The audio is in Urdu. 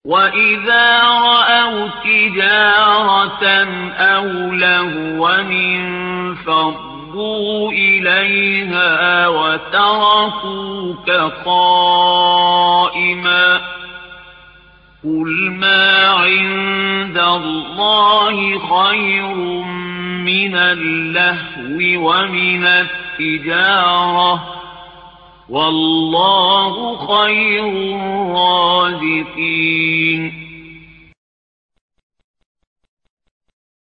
وَإِذَا رَأَوْا تِجَارَةً أَوْ لَهْوًا انفَضُّوا إِلَيْهَا وَتَرَكُوكَ قَائِمًا ۚ قُلْ مَا عِندَ اللَّهِ خَيْرٌ مِّنَ اللَّهْوِ وَمِنَ التِّجَارَةِ ۚ وَاللَّهُ خَيْرُ الرَّازِقِينَ.